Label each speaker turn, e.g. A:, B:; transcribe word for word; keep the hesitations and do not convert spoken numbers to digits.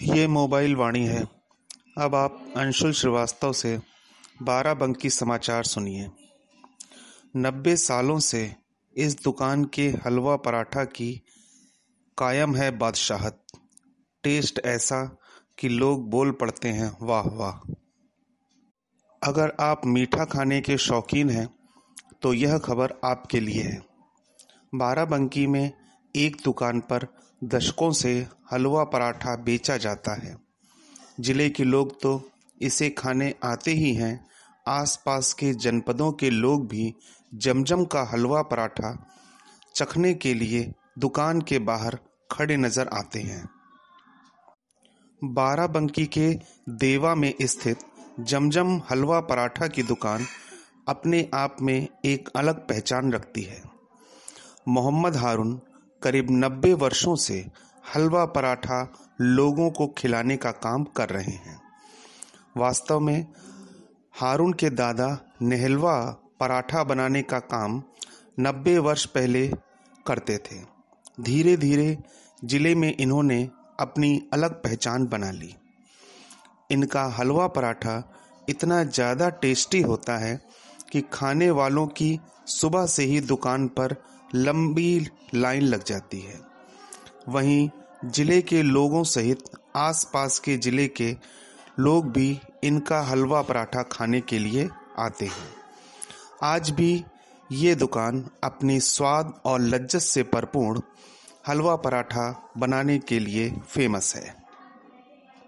A: ये मोबाइल वाणी है। अब आप अंशुल श्रीवास्तव से बाराबंकी समाचार सुनिए। नब्बे सालों से इस दुकान के हलवा पराठा की कायम है बादशाहत। टेस्ट ऐसा कि लोग बोल पड़ते हैं, वाह वाह। अगर आप मीठा खाने के शौकीन हैं तो यह खबर आपके लिए है। बाराबंकी में एक दुकान पर दशकों से हलवा पराठा बेचा जाता है। जिले के लोग तो इसे खाने आते ही हैं। आसपास के जनपदों के लोग भी जमजम का हलवा पराठा चखने के लिए दुकान के बाहर खड़े नजर आते हैं। बाराबंकी के देवा में स्थित जमजम हलवा पराठा की दुकान अपने आप में एक अलग पहचान रखती है। मोहम्मद हारून करीब नब्बे वर्षों से हलवा पराठा लोगों को खिलाने का काम कर रहे हैं। वास्तव में हारून के दादा नेहलवा पराठा बनाने का काम नब्बे वर्ष पहले करते थे। धीरे धीरे जिले में इन्होंने अपनी अलग पहचान बना ली। इनका हलवा पराठा इतना ज़्यादा टेस्टी होता है कि खाने वालों की सुबह से ही दुकान पर लंबी लाइन लग जाती है। वहीं जिले के लोगों सहित आसपास के जिले के लोग भी इनका हलवा पराठा खाने के लिए आते हैं। आज भी ये दुकान अपनी स्वाद और लज्जत से भरपूर हलवा पराठा बनाने के लिए फेमस है।